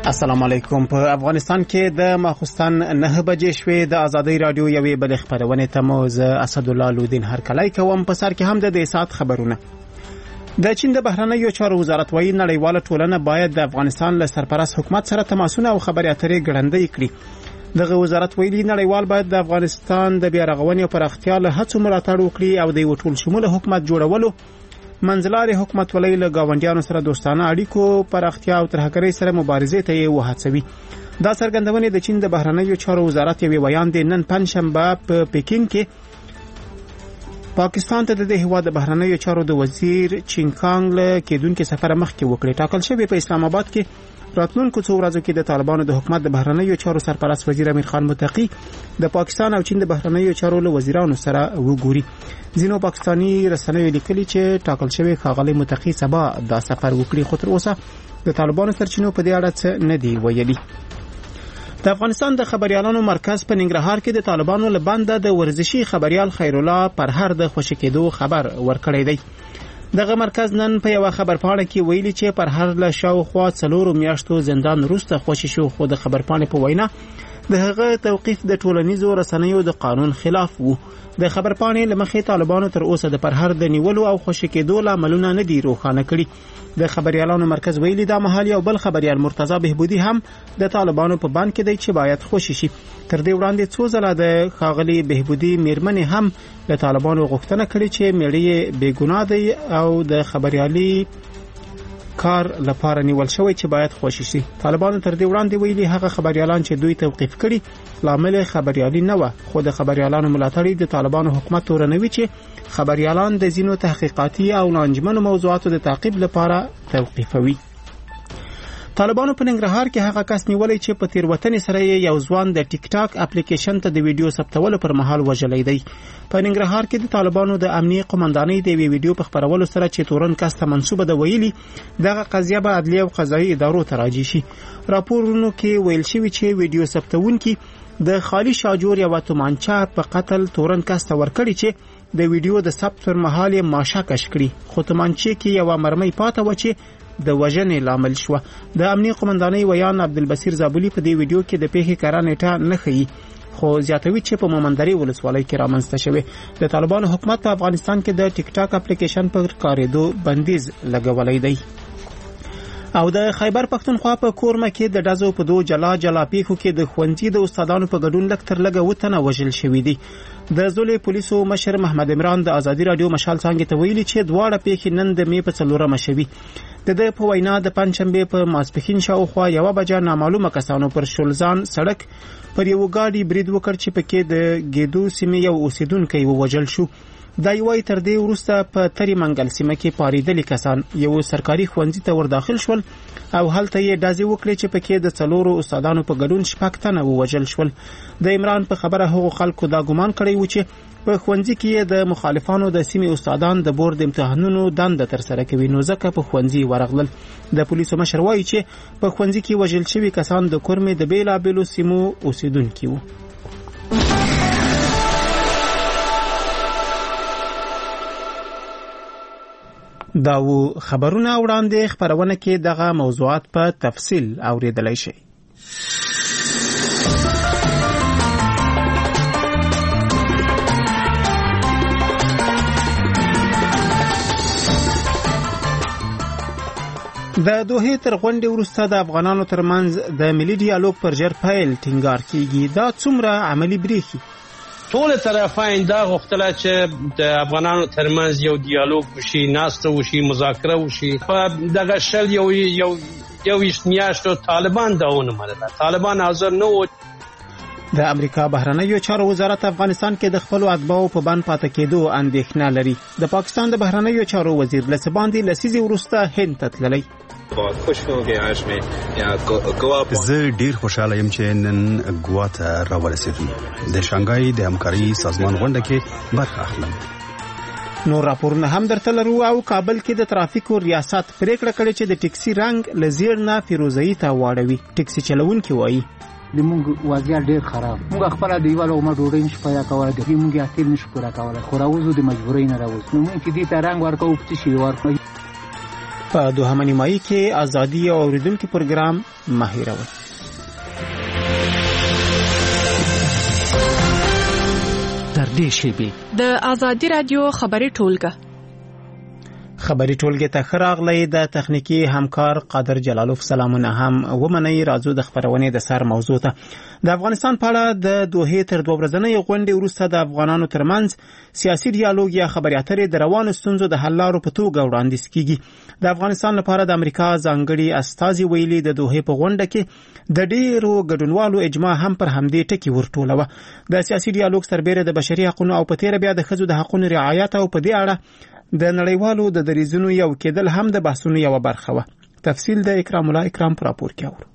السلام علیکم. په افغانستان کې د ماخوستن 9 بجې شوې د ازادۍ رادیو یوې بل خبرونه ته موز اسد الله لودین هر کله کوم په سر کې هم د سات خبرونه. د چین د بهرنیو چارو وزارت وايي نړیواله ټولنه باید د افغانستان له سرپرست حکومت سره تماسونه او خبرې اترې ګړندۍ کړي. دغه وزارت ویلي نړیوال باید د افغانستان د بیارغونې او پراختیا له هڅو ملاتړ وکړي او د یو ټول شموله حکومت جوړولو منځلاري حکومت ولې له گاونډیانو سره دوستانه اړیکو پراختیا او ترهګرۍ سره مبارزې ته یې وهڅوي. دا څرګندونه د چین د بهرنیو چارو وزارت یو بیان دی نن پنځشنبه په پکین کې پاکستان ته د هیواد د بهرنیو چارو د وزیر چینکانګ له کېدونکو سفر مخکې وکړي. ټاکل شوی په اسلام آباد کې راتلونکو څو ورځو کې د طالبانو د حکومت د بهرنیو چارو سرپرست وزیر امیر خان متقی د پاکستان او چین د بهرنیو چارو له وزیرانو سره وګوري. ځینو پاکستانی رسنیو لیکلي چې ټاکل شوی ښاغلی متقی سبا دا سفر وکړي، خو تر اوسه د طالبانو سرچینو په دې اړه څه نه دی ویلي. د افغانستان د خبريالانو مرکز په ننګرهار کې د طالبانو له بنده د ورزشي خبريال خیرالله پرهر د خوشی کېدو خبر ورکړی دی. دغه مرکز نن په یو خبرپاڼه کې ویلي چې پرهر له شاوخوا 4 میاشتو زندان وروسته خوشی شو، خو د خبرپاڼې په وینا د هغه توقیف د ټولنیزو رسنیو د قانون خلاف وو. د خبرپاڼې لمخې طالبانو تر اوسه د پرهر د نیولو او خوشی کېدو لاملونه نه دي روښانه کړي. د خبريالانو مرکز ویلي دا مهال یو بل خبريال مرتضی بهبودی هم د طالبانو په بند کې دی چې باید خوشی شي. تر دې وړاندې څو ځله د خاغلی بهبودی میرمنې هم د طالبانو غوښتنه کړې چې میړی بېګناه دی او د خبريالي کار لپاره نیول شوی چې باید خوشی شي. طالبانو تر دې وړاندې ویلي هغه خبريالان چې دوی توقیف کړي لامل خبريالي نه و، خو د خبريالانو ملاتړي د طالبانو حکومت تورنوي چې خبريالان د زینو تحقیقاتي او ناانجمنو موضوعاتو د تعقیب لپاره توقیفوي. طالبانو په ننګرهار کې هغه کس نیولې چې په تیروتنې سره یو ځوان د ټیک ټاک اپلیکیشن ته د ویډیو ثبتولو پر مهال وژلې دی. په ننګرهار کې د طالبانو د امنیه قومندانۍ د ویډیو په خبرولو سره چې تورن کس ته منسوبه ده ویلي دغه قضیه به عدلیه او قضایي ادارو ته راجع شي. راپورونو کې ویل شوی چې ویډیو ثبتونکي د خالی شاجور یو تومانچه په قتل تورن کس ته ورکړي چې د ویډیو د ثبت پر مهال یې ماشه کش کړي، خو تومانچه کې یو مرمۍ پاته و چې د وژنې لامل شو. د امنیه قومندانۍ ویان عبدالبصیر زابلی په دې ویډیو کې د پیښې کره نیټه نه ښیي، خو زیاتوي چې په مومندري ولسوالۍ کې رامنځته شوی. د طالبانو حکومت په افغانستان کې د ټیک ټاک اپلیکیشن پر کارېدو بندیز لګولای دی. او د خیبر پښتونخوا په کورمه کې د ډزو په دوه جلا پیښو کې د خوندې د استادانو په ګډون لکتر لګه وتنه وژل شوې دي. د زولې پولیسو مشر محمد عمران د ازادي رادیو مشال څنګه ته ویلي چې دواړه پیښې نن د می په 4 شوي. د په وینا د پنځشنبه په ماسپښین شاوخوا 1 بجه نامعلومه کسانو پر شولزان سړک پر یو ګاډي برید وکړ چې پکې د ګیدو سیمې یو اوسیدونکو ووژل شو. دا یوای تر دې وروسته په تری منګل سیمه کې پاریدل کسان یو سرکاري ښوونځي ته ورداخل شول او هلته یې ډازې وکړې چې پکې د 4 استادانو په ګډون 6 تنه ووژل شول. د عمران په خبره هغو خلکو دا ګمان کړی و چې په ښوونځي کې د مخالفانو د سیمې استادان د بورډ امتحانونو دنده تر سره کوي، نو ځکه په ښوونځي ورغلل. د پولیسو مشر وایي چې په ښوونځي کې وژل شوي کسان د کورمې د بیلابیلو سیمو اوسیدونکي وو. دا و خبرونه وړاندې خبرونه کې دغه موضوعات په تفصیل اوریدلای شي. د دوه تر غونډې وروسته د افغانانو ترمنځ د ملي ډیالوګ پر ژر پیل ټینګار کیږي. دا څومره عملی بریښي؟ ټول طرفین دا غوښتله چې د افغانانو ترمنځ یو ډیالوګ وشي، ناسته وشي، مذاکره وشي. په دغه شل یو میاشتو طالبان دا ونه منله، طالبان حاضر نه و. د امریکا بهرنیو چارو وزارت افغانستان کې د خپل اتباعو په بند پاتې کېدو اندېښنه لري. د پاکستان د بهرنیو چارو وزیر لسباندې لسیزي وروسته هند ته تللی. زه ډیر خوشاله یم چې نن ګوا ته راورسېدم. د شانګهای د همکاري سازمان غونډه کې برخه اخلم. نور راپورونه هم درته لرو. او کابل کې د ترافیکو ریاست پریکړه کړې چې د ټیکسي رنګ لزیر نه فیروزه‌ای ته واړوي. ټیکسي چلوونکي وایي زموږ وضعیت ډېر خراب. موږ خپل د یو لومړی ډوډۍ نشو پیدا کولای، د موږ اړتیا نشو پوره کولای، خو راوځو د مجبورۍ نه راوځو. نو موږ چې دې ته رنګ ورکوو چې شي ورکوي. په دوهمه نیمایي کې ازادي او اوریدونکو پروګرام ماهیروي. تر دې شیبې د ازادي رادیو خبري ټولګه خبري ټولګه ته خراغلی د تخنیکی همکار قادر جلالوف سلامونه هم ومني. راځو د خبرونه د سر موضوع ته. د افغانستان په اړه د دوه تر 2 ورځې غونډې وروسته د افغانانو ترمنځ سیاسي ډیالوګ یا خبري اترې د روانو ستونزو د حل لارو په توګه وړاندیز کیږي. د افغانستان لپاره د امریکا ځانګړي استازي ویلي د دوه په غونډه کې د ډیرو ګډونوالو اجماع هم پر همدې ټکی ورټولوه. د سیاسي ډیالوګ سربېره د بشري حقوقو او په تیر بیا د ښځو د حقوقو رعایت او په دې اړه د نړیوالو د دریځونو یو کېدل هم د بحثونو یو برخه و. تفصیل د اکرام الله اکرام پر راپور کې اورو.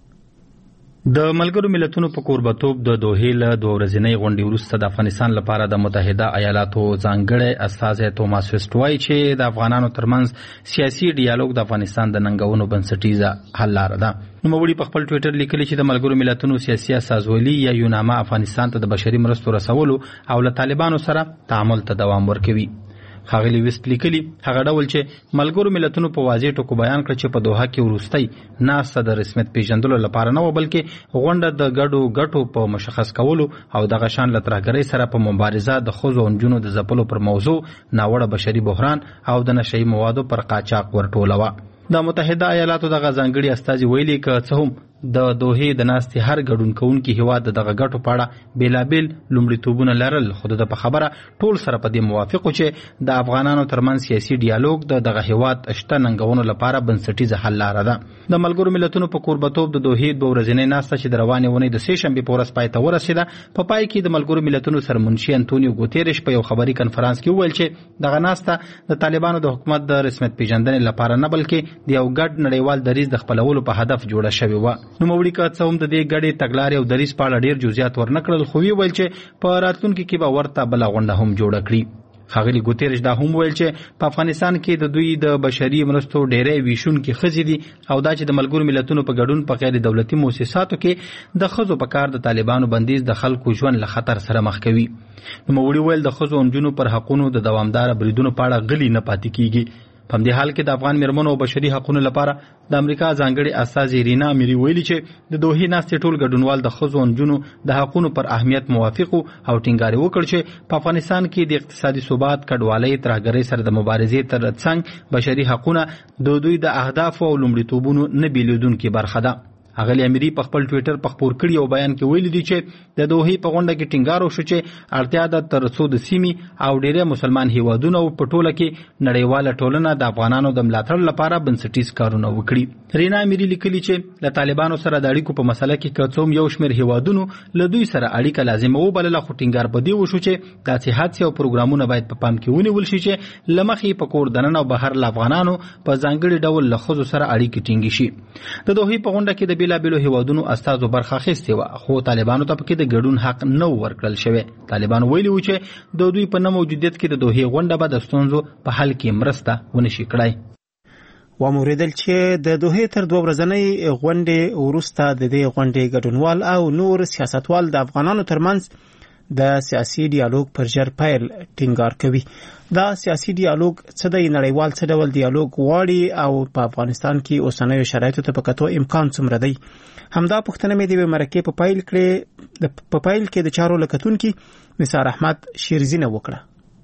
د ملګرو ملتونو په کوربتوب د دوه له 2 ورځې غونډې وروسته د افغانستان لپاره د متحده ایالاتو ځانګړي استازی توماس ویسټ وایي چې د افغانانو ترمنځ سیاسي ډیالوګ د افغانستان د ننګونو بنسټیزه حل لاره ده. نوموړي په خپل ټوئیټر لیکلي چې د ملګرو ملتونو سیاسي استازولي یا یوناما افغانستان ته د بشري مرستو رسولو او له طالبانو سره تعامل ته دوام ورکوي. ښاغلي ویسټ لیکلي هغه ډول چې ملګرو ملتونو په واضح ټکو بیان کړ چې په دوحه کې وروستۍ ناسته د رسمیت پیژندلو لپاره نه و، بلکې غونډه د ګټو په مشخص کولو او د غشان له ترهګرۍ سره په مبارزه د ښځو او نجونو د ځپلو پر موضوع، ناوړه بشري بحران او د نشهیي موادو پر قاچاق ورټولوه. د متحده ایالاتو دغه ځانګړي استازي ویلي که څه هم د دوحې د ناستې هر ګډون کوونکي هیواد دغه ګټو په اړه بیلابیل لومړیتوبونه لرل، خو د په خبره ټول سره په دې موافق چې د افغانانو ترمنځ سیاسي ډیالوګ د دغه هیواد شته ننګونو لپاره بنسټیزه حل لاره ده. د ملګرو ملتونو په کوربتوب د دوحې 2 ورځې ناسته چې د روانې اونۍ د 3 شنبې په ورځ پای ته ورسېده، په پای کې د ملګرو ملتونو سرمنشي انټونیو ګوتيرش په یو خبري کنفرانس کې وویل چې دغه ناسته د طالبانو د حکومت د رسمیت پیژندنې لپاره نه، بلکې د یو ګډ نړیوال دریځ د خپلولو په هدف جوړه شوې وه. نوموړي که څه هم د دې ګډې تګلارې او دریځ په اړه ډېر جزئیات ورنکړل، خو ویل چې په راتلونکي کې به ورته بله غونډه هم جوړه کړي. ښاغلي ګوتيرش دا هم ویل چې په افغانستان کې د دوی د بشري مرستو ډېری ویشونکي ښځې دي او دا چې د ملګرو ملتونو په ګډون په غیر دولتي مؤسساتو کې د ښځو په کار د طالبانو بندیز د خلکو ژوند له خطر سره مخ کوي. نوموړي ویل د ښځو او نجونو پر حقونو د دوامداره بریدونو په اړه غلي نه پاتې کیږي. په همدې حال کې د افغان میرمنو او بشري حقوقو لپاره د امریکا ځانګړي استازي رینا اميري ویلي چې د دوحې ناستې ټول ګډونوال د ښځو او نجونو د حقوقو پر اهمیت موافق او ټینګار وکړ چې په افغانستان کې د اقتصادي ثبات، کډوالۍ، ترهګرۍ سره د مبارزې ترڅنګ بشري حقوقونه د دوی د اهداف او لومړیتوبونو نه بیلودونکې برخه ده. اغلی اميري په خپل ټوئیټر په خپور کړي او بیان کې ویلي دي چې د دوحې په غونډه کې ټینګار وشو چې اړتیا ده تر څو د سیمې او ډېری مسلمان هیوادونو په ټوله کې نړیواله ټولنه د افغانانو د ملاتړ لپاره بنسټیز کارونه وکړي. رینا اميري لیکلي چې له طالبانو سره د اړیکو په مسله کې که څوم یو شمېر هیوادونو له دوی سره اړیکه لازمه وبلله، خو ټینګار په دې وشو چې داسې هڅې او پروګرامونه باید په پام کې ونیول شي چې له مخې په کور دننه او بهر له افغانانو په ځانګړي ډول له ښځو سره اړیکې ټینګې شي. د دوحې په غونډه کې د بیلابیلو هیوادونو استازو برخه اخیستې وه، خو طالبانو ته پکې د ګډون حق نه ورکړل شوی. طالبانو ویلي و چې د دوی په نه موجودیت کې د دوحې غونډه به د ستونزو په حل کې مرسته ونشي کړای. وموریدل چې د دوحې تر 2 ورځې غونډې وروسته د دې غونډې ګډونوال او نور سیاستوال د افغانانو ترمنځ د سیاسي ډیالوګ پر ژر پیل ټینګار کوي. دا سیاسي ډیالوګ څه دی، نړیوال څه ډول ډیالوګ غواړي او په افغانستان کې اوسنیو شرایطو ته په کتو امکان څومره دی؟ همدا پوښتنه مې د مرکې په پیل کې د چارو لکتونکي نثار احمد شیرزینه وکړه.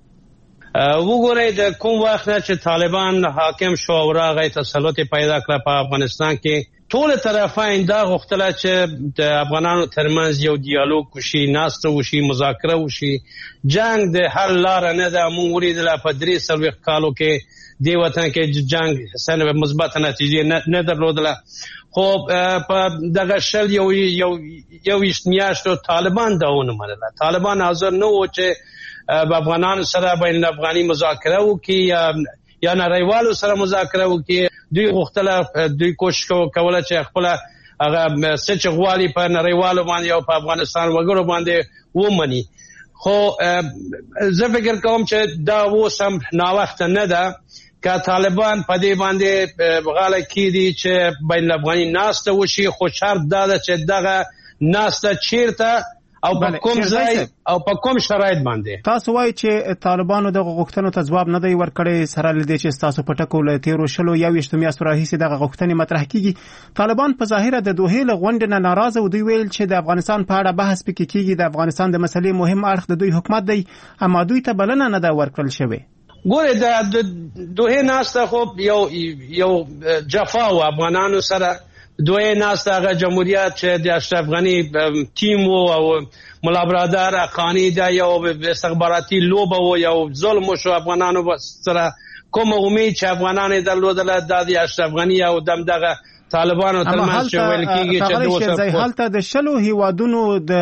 وګورئ د کوم وخت نه چې طالبان حاکم شو او راغی تسلط پیدا کړ په افغانستان کې، ټول طرفین دا غوښتل چې د افغانانو ترمنځ یو ډیالوګ وشي، ناسته وشي، مذاکره وشي. جنگ د حل لاره نه ده. موږ ولیدل په 3 کالو کې دی وطن کې جنگ سره مثبت نتیجې نه درلودله، خو په دغه شل یو میاشتو طالبان دا ونه منله. طالبان حاضر نه و چې په افغانانو سره بین الافغاني مذاکره وکړي یا نړیوالو سره مذاکره وکړي. دوی غوښتل، دوی کوشش کوله چې خپل هغه څه چې غواړي په نړیوالو باندې او په افغانستان وګړو باندې ومني. خو زه فکر کوم چې دا اوس هم ناوخته نه ده که طالبان په دې باندې غاړه کېږدي چې بین الافغاني ناسته وشي، خو شرط دا ده چې دغه ناسته چیرته او په کوم ځای او په کوم شرایط باندې. تاسو وایي چې طالبانو د غوښتنو ته ځواب نه دی ورکړی، سره لدې چې تاسو په ټکو له تیرو 21 میاشتو راهیسې دغه غوښتنې مطرح کیږي. طالبان په ظاهره د دوحې له غونډې نه ناراضه و. دوی ویل چې د افغانستان په اړه بحث پکې کیږي، د افغانستان د مسلې مهم اړخ د دوی حکومت دی، اما دوی ته بلنه نه ده ورکړل شوې. ګوره د دوحې ناسته خو یو جفا و افغانانو سره. دوی ناسته هغه جمهوریت چې د اشرف غنی ټیم او ملا برادر اقانی دا یو استخباراتي لوبه و، یو ظلم شو افغانانو سره. کوم امید چې افغانان درلودل د اشرف غنی او دغه طالبانو ترمنځ چې ویل کېږي چې دوی هلته د 10 هیوادونو د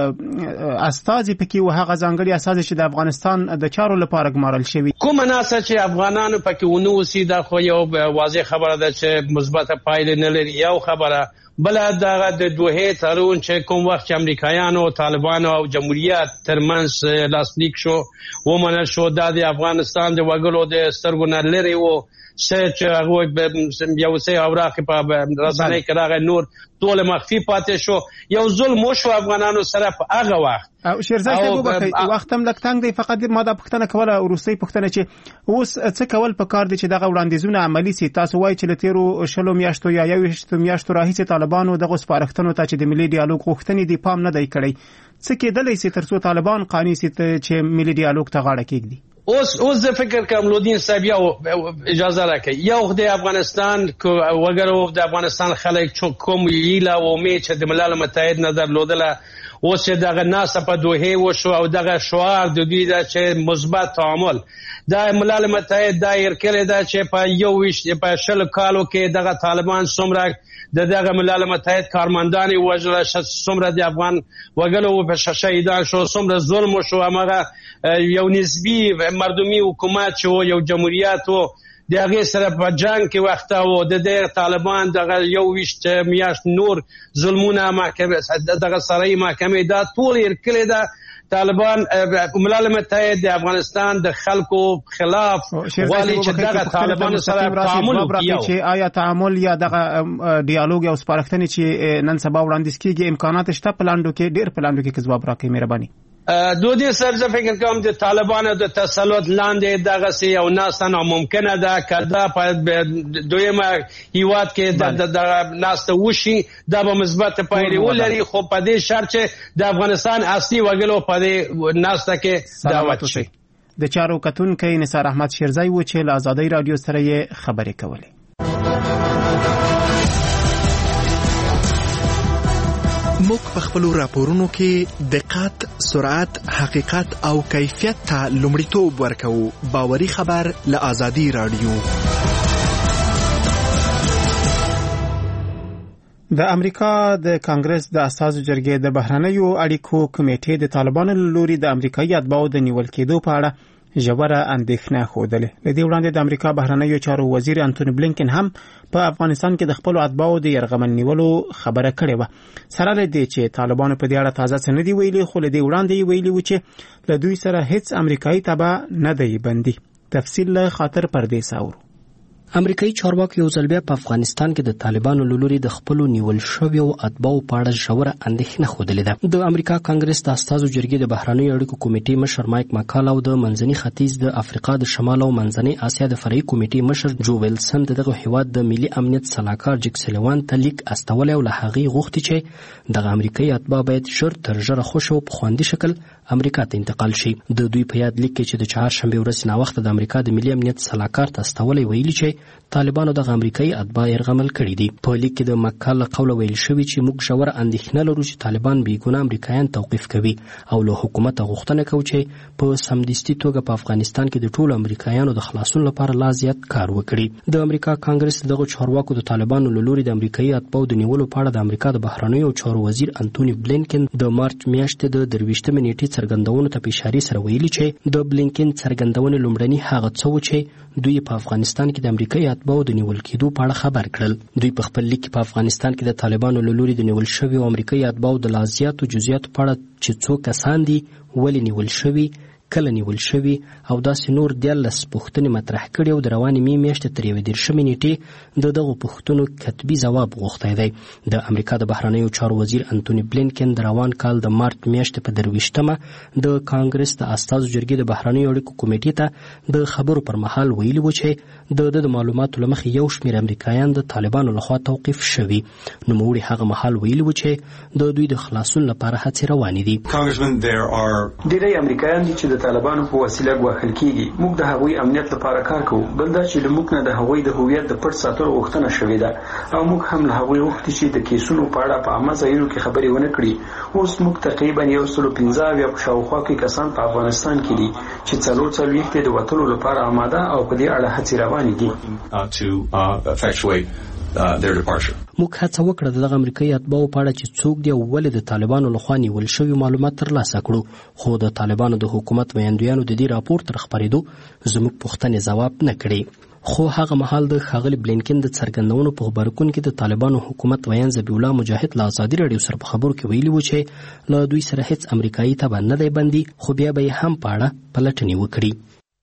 استازي پکې و، هغه ځانګړي استازي چې د افغانستان د چارو لپاره ګمارل شوی. کوم ناسه چې افغانانو پکې ونوسی دا خو یو واضح خبره ده چې مثبت پایله نه لري. یو خبره بل دغه د دوحې تړون چې کوم وخت امریکایانو او طالبانو او جمهوریت ترمنځ لاسلیک شو ومنل شو، د افغانستان د وګړو د سترګو نه لري و چې هغه یو څه اوراق په رسنۍ کې راغی، نور ټول مخفي پاتې شو. یو ظلم شو افغانانو سره په هغه وخت. او شیرزای صاحب وخت هم لږ تنګ دی. فقط ما دا پوښتنه کوله، وروستۍ پوښتنه چې اوس څه کول پکار دي چې دغه وړاندیزونه عملي سي. تاسو وایي چې له تیرو 20 میاشتو یا 21 میاشتو راهیسې طالبانو دغه سپارښتنو ته چې د ملي ډیالوګ غوښتنې دی پام نه دی کړی. څه کېدلی سي ترڅو طالبان قانوني سي چې ملي ډیالوګ ته غاړه کېږدي؟ اوس زه فکر کوم لودین صاحب یو اجازه راکړي. یو د افغانستان وګړو د افغانستان خلک کوم هیله او امید چې د ملل متحد نه درلودله، اوس چې دغه ناسه په دوحې وشو او دغه شعار د دوی دا چې مثبت تعامل د ملل متحد دایر کړی دا چې په 20 کالو کې دغه طالبان څومره دغه ملل متحد کارمندان وژل، څومره د افغان وګړو په شهیدان شو، څومره ظلم شو. هغه یو نسبی مردمی حکومت چې یو جمهوریت و د هغه سره په جنگ کې وخت او د طالبان دغه 21 میاشت نور ظلمونه محکمه دغه سرای محکمه دا ټول یې کړی دا طالبان. ملل متحد د افغانستان د خلکو خلاف غواړي چې دغه طالبان سره تعامل وکړي. چې آیا تعامل یا دغه ډیالوګ او سپارښتنې چې نن سبا وړاندیز کیږي امکانات شته پلاندو کې ډیر پلاندو کې ځواب راکړي؟ مهرباني. دودی سر زه فکر کوم د طالبانو د تسلط لاندې دغه سي او ناسته ناممکنه ده کدا په دویمه هیواد کې د ناسته وشي دا به مثبت پایلې ولري، خو په دې شرط چې د افغانستان اصلي وګړو په دې ناسته کې دعوت شي. د چارو کتونکو نثار احمد شیرزای و چې له آزادۍ رادیو سره یې خبرې کولې. موږ په خپل راپورونو کې دقت، سرعت، حقیقت او کیفیت ته لومړیتوب ورکوو. باوري خبر له آزادۍ رادیو. د امریکا د کانګرس د اساسو جرګې د بهرنیو اړیکو کمیټې د طالبانو لوري د امریکایي اتباعو د نیول کېدو په اړه ژوره اندېښنه خوده. لدې وړاندې د امریکا بهرنیو چارو وزیر انټونی بلینکن هم په افغانستان کې د خپل اتباعو د يرغمل نیولو خبره کړې و. سره لدې چې طالبانو په دې اړه تازه څه نه دی ویلي، خو لدې وړاندې ویلي و چې له دوی سره هیڅ امریکایي تبع نه دی بندي. تفصیل له خاطر پردیس اورو. امریکایي چارواکو یو ځل بیا په افغانستان کې د طالبانو لوري د خپل نیول شویو اتباعو په اړه ژوره اندېښنه خوده ده. د امریکا کانګرس د استازو جرګې د بهرنیو اړیکو کمیټې مشر مایک ماکال او د منځني ختیځ د افریقا د شمال او منځني اسیا د فرعي کمیټې مشر جو ویلسن دغه هیواد د ملي امنیت سلاکار جک سلیوان ته لیک استول او له هغې غوښتي چې د امریکایي اتباع باید ژر تر ژره خوشي او په خوندي شکل امریکا ته انتقال شي. د دوی په یاد لیک کې چې د چهارشنبه ورځ ناوخته د امریکا د ملي امنیت سلاکار ته استول ویلي چې طالبانو د امریکایي اتباع يرغمل کړي دي. په لیک کې د مکال قول ویل شوی چې موږ ژوره اندېښنه لرو چې طالبان بیګناه امریکایان توقیف کوي او له حکومت غوښتنه کوي چې په سمدستي توګه په افغانستان کې د ټولو امریکایانو د خلاصون لپاره لا زیات کار وکړي. د امریکا کانګرس دغه چارواکو د طالبانو لوري د امریکایي اتباعو د نیولو په اړه د امریکا د بهرنیو چارو وزیر انټونی بلینکن د مارچ میاشتې د 23 نیټې څرګندونو ته په اشاره سره ویلي چې د بلینکن څرګندونې لومړنی هغه څه و چې دوی په افغانستان کې د امریکایي اتباعو د نیول کېدو په اړه خبر کړل. دوی په خپل لیک په افغانستان کې د طالبانو لوري د نیول شوی او امریکایي اتباعو د لازیاتو جزئیاتو په اړه چې څو کسان دي، ولې نیول شوی، کله نیول شوي او داسې نور 14 پوښتنې مطرح کړي او د روانې مې میاشتې تر 31 نیټې د دغو پوښتنو کتبي ځواب غوښتی دی. د امریکا د بهرنیو چارو وزیر انتوني بلینکن د روان کال د مارچ میاشتې په 23 د کانګرس د استازو جرګې د بهرنیو اړیکو کمیټې ته د خبرو پر مهال ویلي و چې د معلوماتو له مخې یو شمېر امریکایان د طالبانو لخوا توقیف شوي. نوموړي هغه مهال ویلي و چې د دوی د خلاصون لپاره هڅې روانې دي. ډېری امریکایان دي چې د طالبانو په وسیله ګواښل کیږي. موږ د هغوی امنیت لپاره کار کوو. بل دا چې له موږ نه د هغوی د هویت د پټ ساتلو غوښتنه شوې ده او موږ هم له هغوی غوښتي چې د کیسونو په اړه په عامه ځایونو کې خبرې ونه کړي. اوس موږ تقریبا 115 په شاوخوا کې کسان په افغانستان کې دي چې 44 د وتلو لپاره آماده او په دې اړه هڅې روانې دي. موږ هڅه وکړه د دغه امریکایي اتباعو په اړه چې څوک دي او ولې د طالبانو لخوا نیول شوي معلومات ترلاسه کړو، خو د طالبانو د حکومت ویاندویانو د دې راپور تر خپرېدو زموږ پوښتنې ځواب نه کړې. خو هغه مهال د ښاغلي بلینکن د څرګندونو په غبرګون کې د طالبانو حکومت ویان ذبیح الله مجاهد له ازادي راډیو سره په خبرو کې ویلي و چې له دوی سره هیڅ امریکایي تبع نه دی بندي، خو بیا به یې هم په اړه پلټنې وکړي.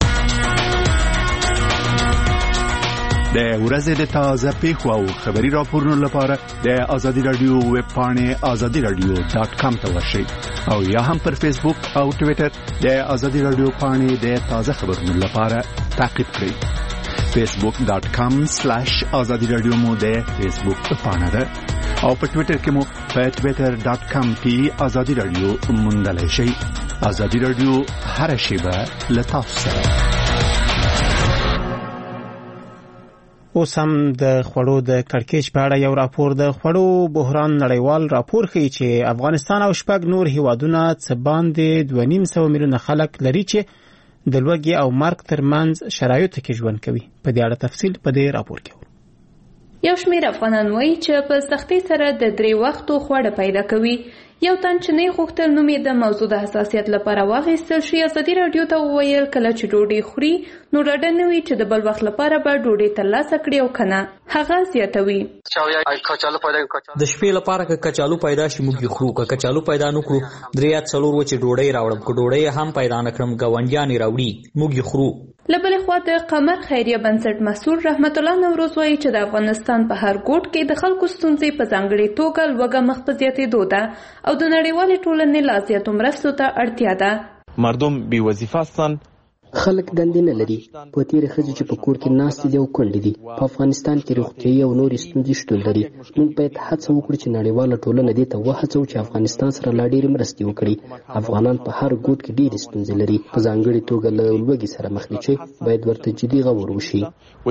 د ورځې د تازه پیښو او خبري راپورونو لپاره د ازادي رادیو ویب پاڼې azadiradio.com ته ورشئ او یا هم پر فیسبوک او ټوئیټر د ازادي رادیو پاڼې د تازه خبرونو لپاره تعقیب کړئ. facebook.com/azadiradio مو د فیسبوک پاڼه ده او په ټوئیټر کې مو په twitter.com کې ازادي رادیو موندلای شئ. ازادي رادیو هر شیبه له تاسو سره. اوس هم د خوړو د کړکېچ په اړه یو راپور د خوړو بحران نړیوال راپور ښیي چې افغانستان او شپږ نور هیوادونه څه باندې 2.5 میلیونه خلک لري چې د لوږې او مرګ ترمنځ شرایطو کې ژوند کوي. په دې اړه تفصیل په دې راپور کې. یو شمېر افغانان وایي چې په سختۍ سره د 3 وختو خواړه پیدا کوي. یو تن چې نه غوښتل نوم یې د موضوع د حساسیت لپاره واخیستل شي ازادي راډیو ته وویل کله چې ډوډۍ خوري نو ډاډه نه وي چې د بل وخت لپاره به ډوډۍ ترلاسه کړي او کنه. هغه زیاتوي د شپې لپاره که کچالو پیدا شي موږ خورو، که کچالو پیدا نه کړو 3-4 وچې ډوډۍ راوړم، که ډوډۍ هم پیدا نه کړم ګاونډیان راوړي موږ خورو. له بلې خوا د قمر خیریه بنسټ مسؤل رحمت الله نوروز وایي چې د افغانستان په هر ګوټ کې د خلکو ستونزې په ځانګړې توګه لوږه مخ په زیاتېدو ده او د نړیوالې ټولنې لا زیاتو مرستو ته اړتیا ده. مردم بی وظیفه هستند. خلک دندې نه لري. په تیرې ښځې چې په کور کې ناستې دي او کونډې دي. په افغانستان کې روغتیایي او نورې ستونزې شتون لري. موږ باید هڅه وکړو چې نړیواله ټولنه دې ته وهڅوو چې افغانستان سره لا ډېرې مرستې وکړي. افغانان په هر ګوټ کې ډېرې ستونزې لري، په ځانګړې توګه له لوږې سره مخ دي چې باید ورته جدي غور وشي.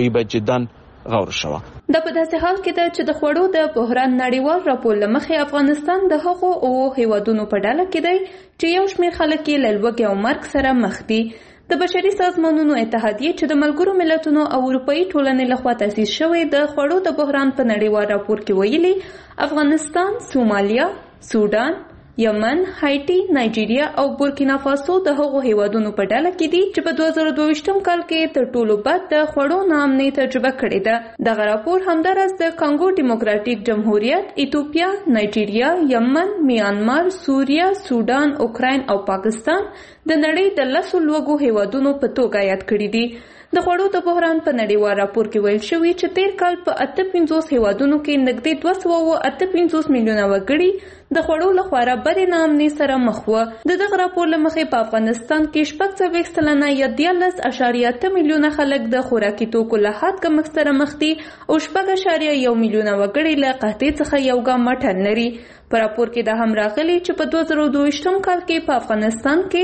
غور شوه. دا په داسې حال کې ده چې د خوړو د بحران نړیوال راپور له مخې افغانستان د هغو هیوادونو په ډله کې دی چې یو شمېر خلک یې له لوږې او مرګ سره مخ دي. د بشري سازمانونو اتحادیه چې د ملګرو ملتونو او اروپایي ټولنې لخوا تأسیس شوی د خوړو د بحران په نړیوال راپور کې ویلي افغانستان، سومالیا، سودان، یمن، هایټي، نایجیریا او بورکینا فاسو د هغو هیوادونو په ډله کې دي چې په 2022 کال کې تر ټولو بد د خوړو ناامنۍ تجربه کړې ده. دغه راپور همداراز د کانګو ډیموکراتیک جمهوریت، ایتوپیا، نایجیریا، یمن، میانمار، سوریه، سودان، اوکراین او پاکستان د نړۍ د 10 لوږو هیوادونو په توګه یاد کړي دي. د خوړو د بحران په نړیوال راپور کې ویل شوی چې تیر کال په 58 هیوادونو کې نږدې 258 میلیونه وګړي د خوړو له خورا بدې ناامنۍ سره مخ وو. د دغه راپور له مخې په افغانستان کې 40% یا 13.8 میلیونه خلک د خوراکي توکو له حد کمښت سره مخ دي او 4.1 میلیونه وګړي له قحطۍ څخه یو ګام مټن لري. په راپور کې دا هم راغلي چې په 2022 کال کې په افغانستان کې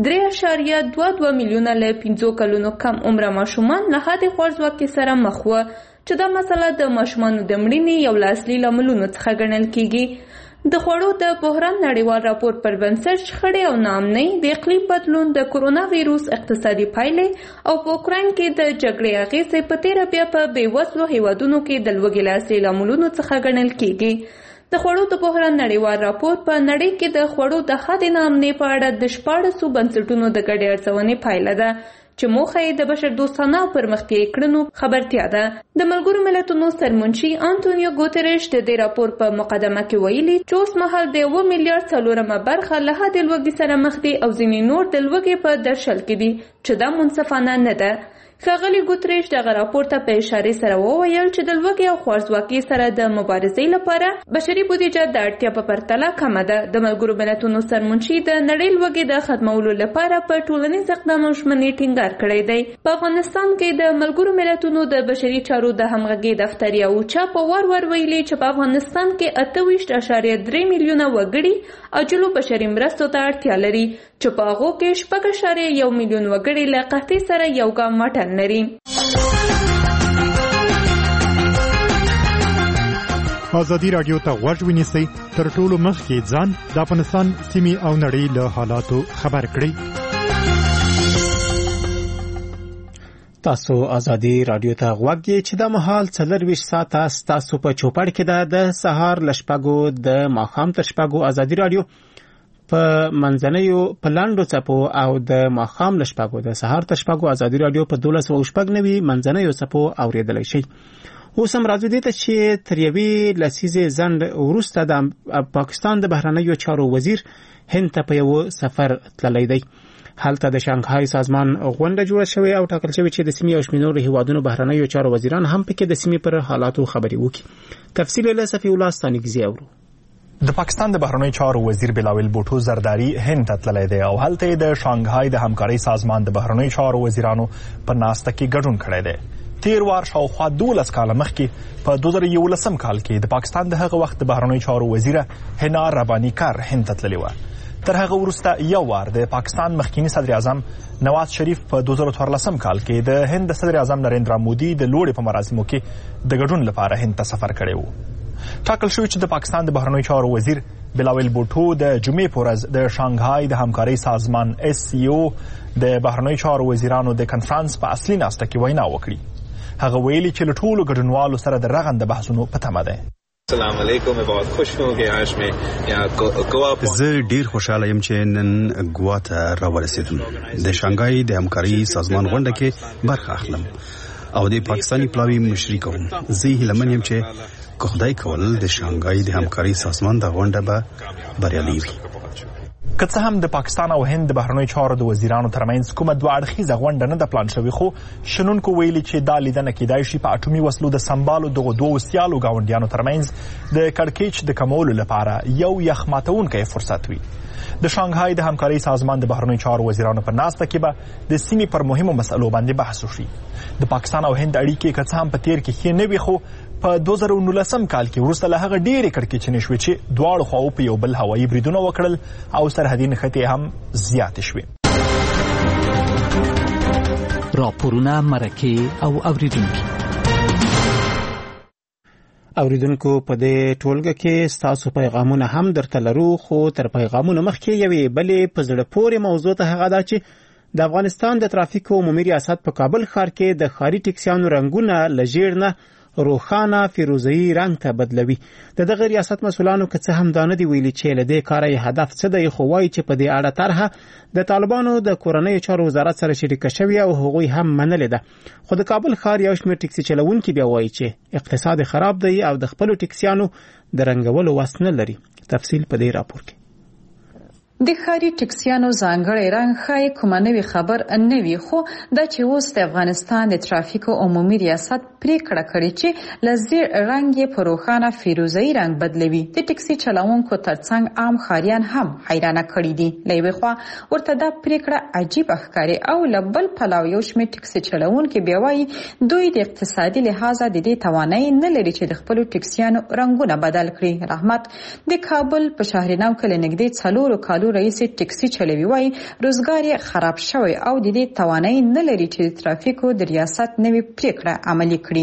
3.22 میلیونه له 15 کلونو کم عمره ماشومان له حد خوارځواکۍ سره مخ وو چې دا مسله د ماشومانو د مړینې یو له اصلي لاملونو څخه ګڼل کیږي. د خوړو د بحران نړیوال راپور پر بنسټ شخړې او ناامنۍ، د اقلیم بدلون، د کرونا ویروس اقتصادي پایلې او په اوکراین کې د جګړې اغېزې په تیره بیا په بېوزلو هیوادونو کې د لوږې له اصلي لاملونو څخه ګڼل کیږي. د خوړو د بحران نړیوال راپور په نړۍ کې د خوړو د حد ناامنۍ په اړه د 14 بنسټونو د ګډې ارزونې پایله ده چې موخه یې د بشر دوستانه پرمختیایي کړنو خبرتیا ده. د ملګرو ملتونو سرمنشي انټونیو ګوتریش د دې راپور په مقدمه کې ویلي چې اوس مهال د 1 میلیارډ څلورمه برخه له حد لوږې سره مخ دي او ځینې نور د لوږې په درشل کې دي چې دا منصفانه نه ده. ښاغلي ګوتریش دغه راپور ته په اشارې سره وویل چې د لوږې او خوارځواکۍ سره د مبارزې لپاره بشري بودیجه د اړتیا په پرتله کمه ده. د ملګرو ملتونو سرمنشي د نړۍ لوږې د ختمولو لپاره په ټولنیز اقدام او ژمنې ټینګار کړی دی. په افغانستان کې د ملګرو ملتونو د بشري چارو د همغږۍ دفتر یو چا په وار ویلي چې په افغانستان کې 28.3 میلیونه وګړي عاجلو بشري مرستو ته اړتیا لري چې په هغو کې 6.1 میلیون وګړي له قحطۍ سره یو ګام واټن لري. ازادي راډیو ته غوږ ونیسئ، تر ټولو مخکې ځان د افغانستان سیمې او نړۍ له حالاتو خبر کړئ. تاسو ازادي راډیو ته غوږ یې چې د مهال 24 ساعته ستاسو په چوپړ کې ده. د سهار له شپږو د ماښام تر شپږو ازادي راډیو په منځنیو په لاندو څپو او د ماښام له شپږو د سهار تر شپږو ازادي راډیو په 1290 منځنیو څپو اوریدلی شئ. اوس هم راځو دې ته چې تر یوې لسیزې ځنډ وروسته د پاکستان د بهرنیو چارو وزیر هند ته په یو سفر تللی دی. هلته د شانګهای سازمان غونډه جوړه شوې او ټاکل شوې چې د سیمې او شمېرو هیوادونو بهرنیو چارو وزیران هم پکې د سیمې پر حالاتو خبرې وکړي. تفصیل له صفی الله ستانګزی اورو. د پاکستان د بهرنیو چارو وزیر بلاول بوټو زرداری هند ته تللی دی او هلته د شانګهای د همکارۍ سازمان د بهرنیو چارو وزیرانو په ناسته کې ګډون کړی دی. تیر وار شاوخوا 12 کاله مخکې په 2011 کال کې د پاکستان د هغه وخت د بهرنیو چارو وزیره هنا ربانی کار هند ته تللی و. تر هغه وروسته یو وار د پاکستان مخکینی صدر اعظم نواز شریف په 2014 کال کې د هند د صدر اعظم نریندرا مودي د لوړې په مراسمو کې د ګډون لپاره هند ته سفر کړی و. ټاکل شوی چې د پاکستان د بهرنیو چارو وزیر بلاول بوټو د جمعې په ورځ د شانګهای د همکارۍ سازمان SCO د بهرنیو چارو وزیرانو د کنفرانس په اصلي ناسته کې وینا وکړي. هغه ویلي چې له ټولو ګډونوالو سره د رغنده بحثونو په تمه ده. السلام علیکم، मैं बहुत खुश हूं कि आज मैं यहाँ गोवा زه ډیر خوشاله یم چې نن ګوا ته راورسېدم. د شانګهای د همکارۍ سازمان غونډه کې برخه اخلم او د پاکستاني پلاوی مشري کوم. زه هیلمن یم چې خدای کول د شانګهای د همکارۍ سازمان د غونډه به بریالي وي. که څه هم د پاکستان او هند د بهرنیو چارو د وزیرانو ترمنځ کومه دوه اړخیزه غونډه نه ده پلان شوې، خو شنونکو ویلي چې دا لیدنه کیدای شي په اټومي وسلو د سمبالو دغو دوو سیالو ګاونډیانو ترمنځ د کړکېچ د کمولو لپاره یو یخ ماتونکی فرصت وي. د شانګهای د همکارۍ سازمان د بهرنیو چارو وزیرانو په ناسته کې به د سیمې پر مهمو مسئلو باندې بحث وشي. د پاکستان او هند اړیکې که څه هم په تیر کې ښې نه وي، خو په 2019 کال کې وروسته له هغه ډېرې کړکېچنې شوې چې دواړو خواو په یو بل هوایي بریدونه وکړل او سرحدي نښتې هم زیاتې شوې. راپورونه، مرکې او اوریدونکي اوریدونکو په دې ټولګه کې ستاسو پیغامونه هم درته لرو، خو تر پیغامونو مخکې یوې بلې په زړه پورې موضوع ته هغه ده چې د افغانستان د ترافیکو عمومي ریاست په کابل ښار کې د ښاري ټکسیانو رنګونه له ژیړ نه روښانه فیروزه‌ایي رنګ ته بدلوي. د دغه ریاست مسؤلانو که څه هم دا نه دي ویلي چې له دې کاره یې هدف څه دی، خو وایي چې په دې اړه طرحه د طالبانو د کورنیو چارو وزارت سره شریکه شوې او هغوی هم منلې ده. خو د کابل ښار یو شمېر ټکسي چلوونکي بیا وایي چې اقتصاد خراب دی او د خپلو ټکسیانو د رنګولو وس نه لري. تفصیل په دې راپور کې. د ښاري ټکسیانو ځانګړی رنګ ښایي کومه نوې خبر نه وي، خو دا چې اوس د افغانستان د ترافیکو عمومي ریاست پریکړه کړې چې له زیړ رنګ یې په روښانه فیروزه‌ایي رنګ بدلوي، د ټکسي چلوونکو ترڅنګ عام ښاریان هم حیرانه کړي دي. له یوې خوا ورته دا پریکړه عجیبه ښکاري او له بل پلوه یو شمېر ټکسي چلوونکي بیا وایي دوی د اقتصادي لحاظه د دې توانایي نه لري چې د خپلو ټکسیانو رنګونه بدل کړي. رحمت د کابل په شهرنو کې له نږدې 4 کالو رئیس ټکسي چلوي وایي روزګار یې خراب شوی او د دې توانایي نه لري چې د ترافیکو د ریاست نوې پریکړه عملي کړي.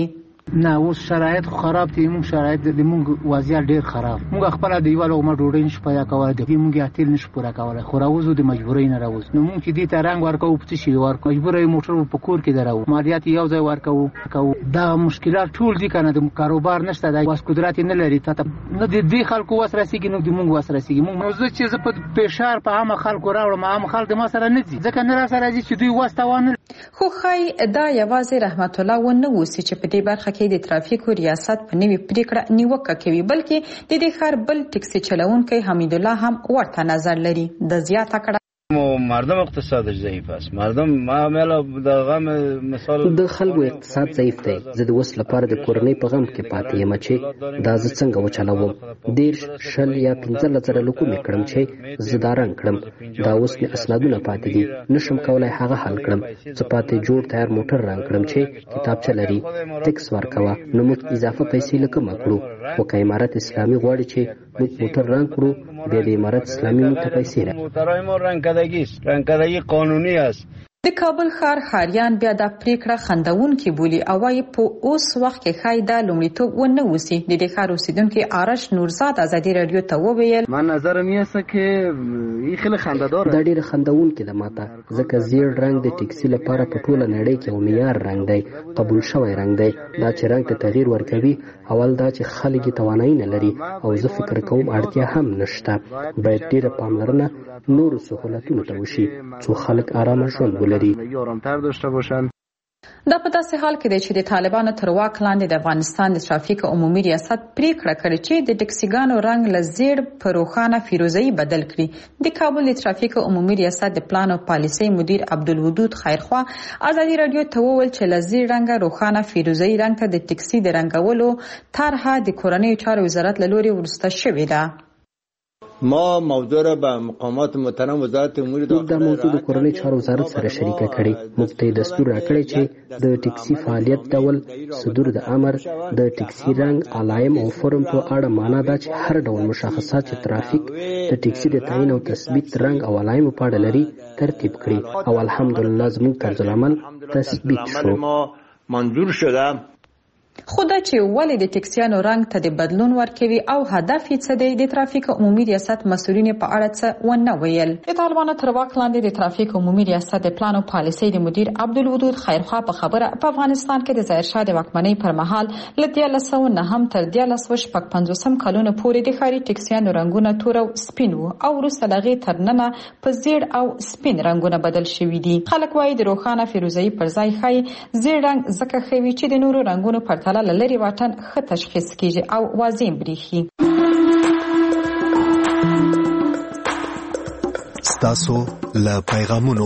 نه اوس شرایط خراب دي، موږ شرایط د موږ وضعیت ډیر خراب. موږ خپل د یوه لومه ډوډۍ نشو پیدا کولای، د موږ اټیل نشو پوره کولای، خو راوځو د مجبورۍ نه راوځو. نو موږ چې دې ته رنګ ورکوو په څه شي ورکوو، مجبور یو موټر په کور کې دراو، مالیات یو ځای ورکوو. دا مشکلات ټول دي کنه، د کاروبار نشته، د واس قدرت نه لري، ته نه د دې خلکو وس رسیږي، نو د موږ وس رسیږي. موږ زه چې زه په فشار په عامه خلکو راوړم، عام خلک ما سره نه دي، ځکه نه را سره دي چې دوی وس توان. خو خای دا یوازې رحمت الله ونه وسی چې په دې برخه کې د ترافیکو ریاست په نوې پریکړه نیوکه کوي، بلکې د دې ښار بل ټکسي چلوونکی حمید الله هم ورته نظر لري. د زیاته کړه مردم اقتصادش ضعیف است. مردم معامله د غم مثال د خلکو اقتصاد ضعیف دی. زه د وس لپاره د کورنۍ په غم کې پاتې یم چې دا زه څنګه وچلوم. 10 یا 15 زره لکومې کړم چې زه دا رنګ کړم، دا اوس مې اسنادونه پاتې دي، نشم کولای هغه حل کړم. زه پاتې جوړ تیار موټر رنګ کړم چې کتابچه لري، ټکس ورکوه، نو موږ اضافه پیسې لکه مکړو. خو که امارت اسلامي غواړي چې موږ موټر رنګ کړو، بیا د امارت اسلامي موږ ته پیسې رنګکدګي قانوني است. د کابل ښار ښاریان بیا دا پریکړه خندونکې بولي او وايي په اوس وخت کې ښایي دا لومړیتوب ونه وسی. د دې ښار اوسیدونکي آرش نورزاد ازادي رادیو ته وویل من نظر میاسه که این خیلی خنده‌دار دا ډیره خندونکې ده ماته، ځکه زیړ رنګ د ټکسي لپاره په ټوله نړۍ کې یو معیار رنګ دی، قبول شوی رنګ دی. دا چې رنګ ته تغییر ورکوي، اول دا چې خلک یې توانایي نه لري، او زه فکر کوم اړتیا هم نشته. باید ډیره پاملرنه نورو سهولتونو ته وشي څو خلک آرامه ژوند ولري. دا په داسې حال کې دی چې د طالبانو تر واک لاندې د افغانستان د ترافیک عمومي ریاست پریکړه کړې چې د ټکسیګانو رنګ له زیړ په روښانه فیروزه‌ای بدل کړي. د کابل د ترافیک عمومي ریاست د پلان او پالیسۍ مدیر عبدالودود خیرخوا ازادي رادیو ته وویل چې له زیړ رنګه روښانه فیروزه‌ای رنګ ته د ټکسي د رنګولو طرحه د کورنیو چارو وزارت له لوري ورسته شوې ده. ما موضوع را به مقامات محترم وزارت امور داخله دا موضوع د کورنۍ چارو وزارت سره شریکه کړي. موږ ته دستور راکړی چې د ټکسي فعالیت ډول، صدور د امر، د ټکسي رنګ، علایم او فرم په اړه معنا دا چې هر ډول مشخصات چې ترافیک د ټکسي د تعیین او تثبیت رنګ او علایم په اړه لري ترتیب کړي، او الحمدلله زموږ طرز العمل تثبیت شو. منظور شده. خو دا چې ولې د ټکسیانو رنګ ته د بدلون ورکوي او هدف یې څه دی، د ترافیک عمومي ریاست مسؤلین په اړه څه ونه ویل. د طالبانو تر واک لاندې د ترافیک عمومي ریاست د پلان او پالیسۍ د مدیر عبدالودود خیرخوا په خبره په افغانستان کې د ظاهرشاه د واکمنۍ پر مهال له 1909 تر 1950 کلونو پورې د ښاري ټکسیانو رنګونه تور او سپین وو، او وروسته له هغې تر ننه په زیړ او سپین رنګونه بدل شوي دي. خلک وایي د روښانه فیروزه‌ای پر ځای ښایي زیړ رنګ ځکه ښه وي چې د نورو رنګونو پرتله لري واټن ښه تشخیص کیږي او واضح بریښي. ستاسو له پیغامونو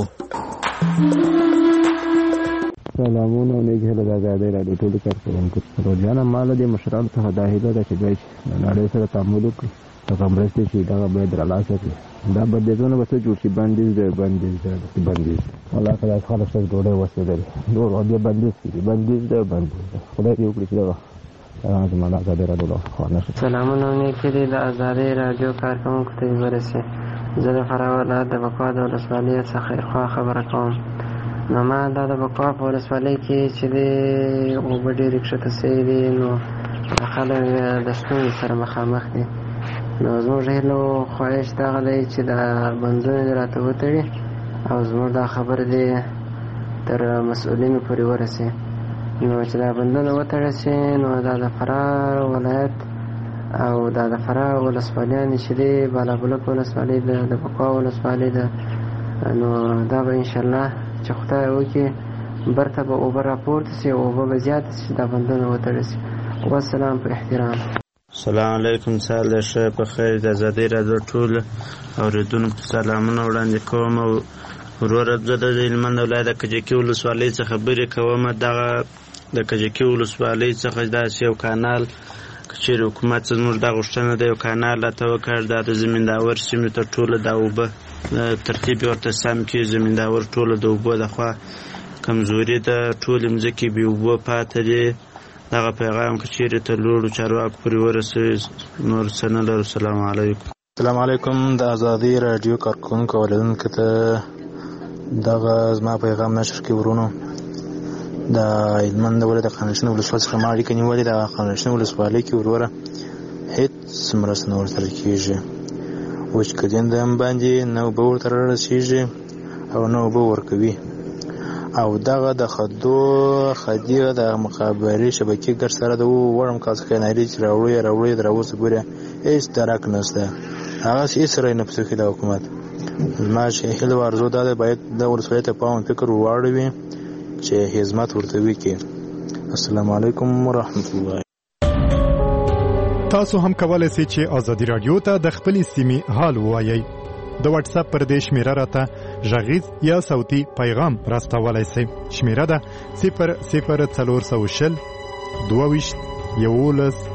سلامونه او نیک هیله د ازادۍ راډیو ټولو کارکوونکو. روزانه مال د مشرانو څخه دا هیله ده چې دوی نړۍ سره تعامل وکړي، هغه مرستې چې دغه باید رالاسه کړي. دا بندیزونه به څه جوړ شي، بندیز دی الله تعالی خلک ته ډوډۍ وسیدلې نور بیا بندیز کړي، بندیز دی خدای دې وکړي چې دغه زمانه ازادۍ راډیو خوانه شي. سلامونه او نیک هیلې د ازادۍ راډیو کارکوونکو ته ورسي. زه د فراه ولایت د بکوا د ولسوالۍ څخه خیرخوا خبره کوم. نو ما دا د بکوا په ولسوالۍ کې چې د اوبه ډېرې کښته سوي دي، نو خلک د ستونزې سره مخامخ دي. نو زموږ هیله او خواهش دغه دی چې دا بندونه دې راته وتړي او زموږ دا خبره دې تر مسؤلینو پورې ورسي. نو چې دا بندونه وتړل شي، نو دا د فراه ولایت او دا د فراه ولسوالیانې چې دی، بالابلوک ولسوالۍ ده، د بکوا ولسوالۍ ده، نو دا به انشاءالله چې خدای وکړي برته به اوبه راپورته سي، اوبه به زیاته سي، دا بندونه وتړل سي. والسلام په احترام. السلام علیکم. سهار د ښه په خیر. د ازادۍ راډیو ټول اورېدونکو ته سلامونه وړاندې کوم. او وروره زه د هلمند ولایت د کجکي ولسوالۍ څخه خبرې کوم. دغه د کجکي ولسوالۍ څخه داسې یو کانال که چېرې حکومت زموږ دا غوښتنه ده، یو کانال راته وکړ، دا د زمینداور سیمې ته ټوله دا اوبه ترتیب ورته سم کړي. زمینداور ټوله د اوبو لخوا کمزوري ده، ټولې مځکې بې اوبو پاتې دي. دغه پیغام که چیرې ته لوړو چارواکو پورې ورسوي، نور څه نه لرو. السلام علیکم. السلام علیکم. د ازادۍ راډیو کارکوونکو اوریدونکو ته دغه زما پیغام نشر کړي ورونو. د هلمند ولایت د قانشین ولسوالۍ څخه ما اړیکه نیولې ده. قانشین ولسوالۍ کې وروره هېڅ مرسته نه ورسره کېږي. وچکالي د هم باندې نه اوبه ورته رارسېږي او نه اوبه ورکوي. او دغه د خدي د مخابرې شبکې ګډ سره د وړم کال څخه ناري چې راوړي در اوسه پورې هېڅ درک نشته. هغسې هېڅ رای نه پسې د حکومت. زما چې هیله و ارزو دا ده باید د ولسوالۍ ته پام فکر واړوي چې خدمت ورته وکړي. السلام علیکم ورحمت الله. تاسو هم کولای شئ چې ازادي رادیو ته د خپلې سیمې حال ووایئ. د واتس اپ پر دې شمیره راته غږیز یا صوتي پیغام راستولی شئ. شمیره ده 00420 22 11